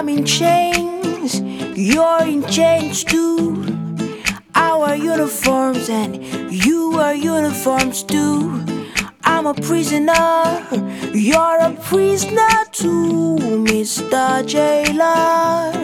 I'm in chains, you're in chains too. Our uniforms and you are uniforms too. I'm a prisoner, you're a prisoner too, Mr. Jailer.